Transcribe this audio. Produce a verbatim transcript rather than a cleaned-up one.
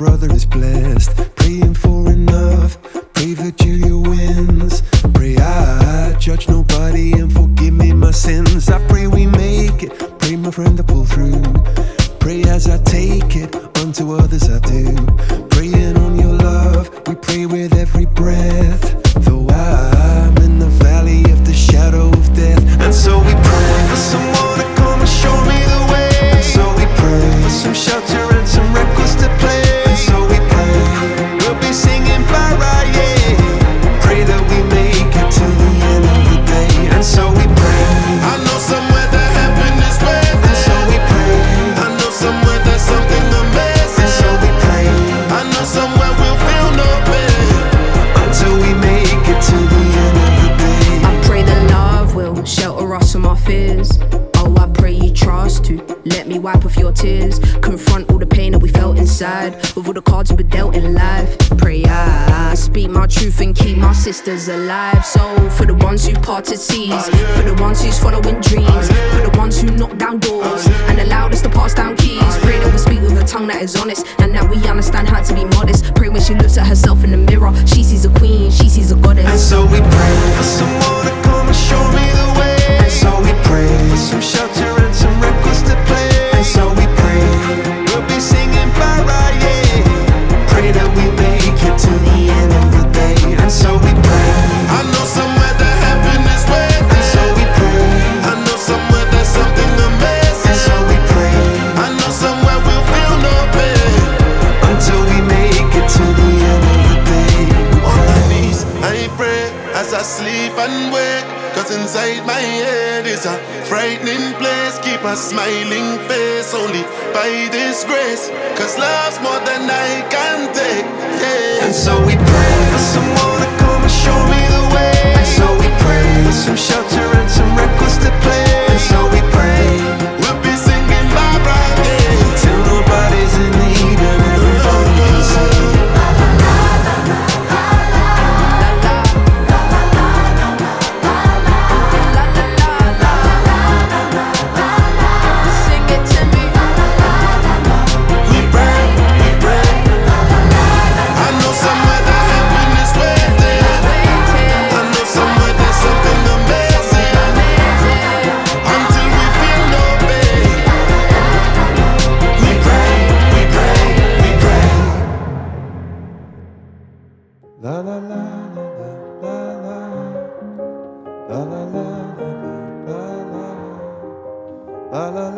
brother is blessed. Praying for enough, pray Virgilia wins. Pray I judge nobody and forgive me my sins. I pray we make it, pray my friend to pull through. Pray as I take it, unto others I do. Praying on your love, we pray with every breath. Though I'm in the valley of the shadow of death. And so we pray for someone to come and show me the way. And so we pray for some shelter and some records to play. And so we pray, we'll be singing para, yeah. Pray that we make it to the end of the day. And so we pray, I know somewhere that heaven is waiting. and so we pray, I know somewhere there's something amazing. and so we pray, I know somewhere we'll feel no pain until we make it to the end of the day. I pray that love will shelter us from our fears. Oh, I pray you trust to let me wipe off your tears. Confront all the pain that we felt inside, with all the cards we were dealt in life. Pray I speak my truth and keep my sisters alive. So for the ones who parted seas, for the ones who's following dreams, for the ones who knock down doors and allowed us to pass down keys. Pray that we speak with a tongue that is honest, and that we understand how to be modest. Pray when she looks at herself in the mirror, she sees a queen, she sees a goddess. And so we pray for someone to come and show me the way. And so we pray for some shelter and some records to play. And so we pray, we'll be singing para, yeah. Pray that we make it to the end of the day. And so we pray, I know somewhere that heaven is waiting. and so we pray, I know somewhere there's something amazing. and so we pray, I know somewhere we'll feel no pain until we make it to the end of the day. on my knees I pray as I sleep and wake. Cause inside my head is a frightening place. Keep a smiling face only by this grace. Cause love's more than I can take, yeah. And so we pray for someone to come and show me the way. And so we pray for some shelter and some records to play. And so we pray, We'll be singing Barbara, yeah. till nobody's in need and everybody can see. Sing it to me. We pray, we pray. I know somewhere that heaven is waiting. I know somewhere there's something amazing. Until we feel no pain. We pray, we pray, we pray. La la la la la la la la la la la la la la la